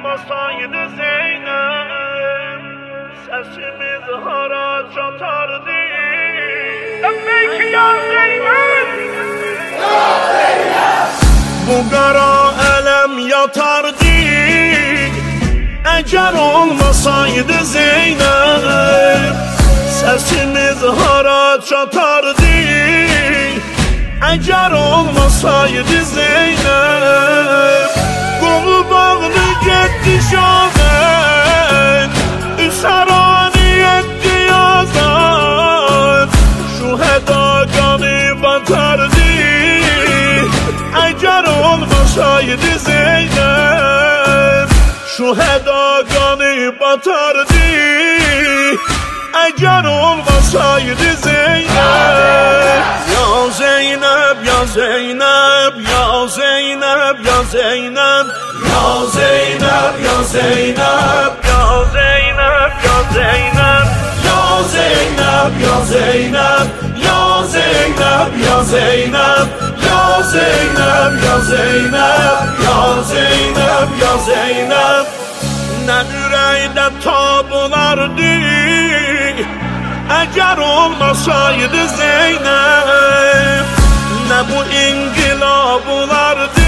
olmasaydı Zeynep, sesimiz hara çatardı. Belki ya Zeynep, ya Zeynep, bu kara elem yatardı. Eğer olmasaydı Zeynep, sesimiz hara çatardı. Eğer olmasaydı Zeynep, kolu bağlı gitti şadet, üserani etti yazar, şu heda kanı batardı. Eğer olmasaydı Zeynep, şu heda kanı batardı. Eğer olmasaydı Zeynep, ya Zeynep, ya Zeynep, ya Zeynep, ya Zeynep, ya Zeynep, ya Zeynep, ya Zeynep, ya Zeynep, ya Zeynep, ya Zeynep, ya Zeynep, ya Zeynep, ya Zeynep, ya Zeynep, ya Zeynep, ya Zeynep, ne yüreğde tabulardı. Eğer olmasaydı Zeynep, ne bu inkılabılardı.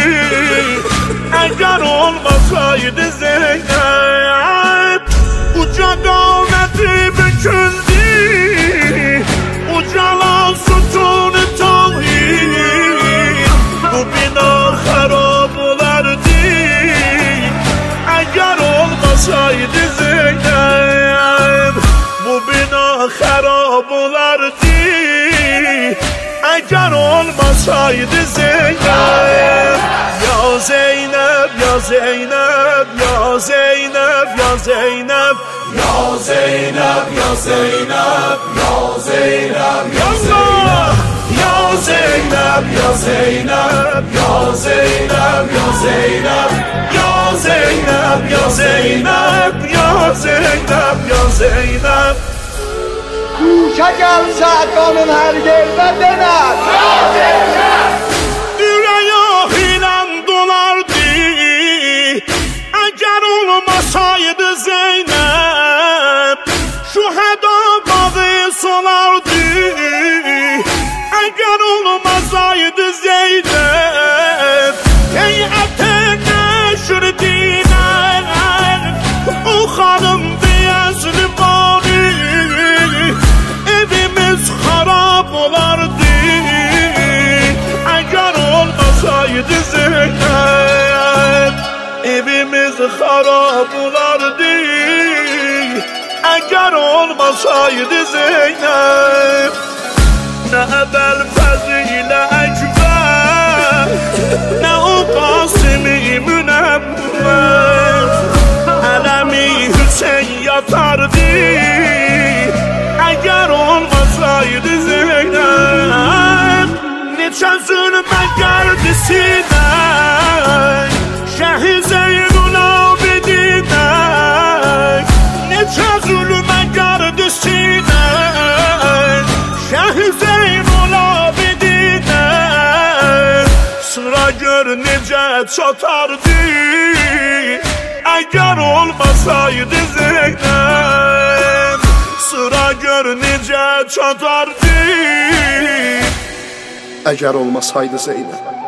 Eğer olmasaydı Zeynep, uca kavmeti büküldü, ucalan sütun-u tavhid, bu bina harabılardı. Eğer olmasaydı Zeynep, bu bina harab olardı. Eğer olmasaydı Zeynep, ya Zeynep, ya Zeynep, ya Zeynep, ya Zeynep, ya Zeynep, ya Zeynep, ya Zeynep, ya Zeynep, ya Zeynep, ya Zeynep, ya Zeynep, ya Zeynep, ya Zeynep, ya Zeynep, ya Zeynep, ya Zeynep. Kuşa gelse kanın her yerine döner. Ya Zeynep, yüreği ile dolardı. Eğer olmasaydı Zeynep, şu heda bağı solardı. Eğer olmasaydı Zeynep, heyete neşrediler, o hanım diyesini bari, evimiz harap olardı. Eğer olmasaydı Zeynep, evimiz harap olardı. Eğer olmasaydı Zeynep, ne ebel fezile ekber, ne o Kasım-i Münevver, elemi Hüseyin yatardı. Eğer olmasaydı Zeynep, neçə zulmə gəldi sinə, Şəhi Zeynul Abidinə, neçə zulmə gəldi sinə, Şəhi Zeynul Abidinə, sıra gör necə çatardı. Eğer olmasaydı Zeynep, sıra gör necə çatardı. eğer olmasaydı Zeynep.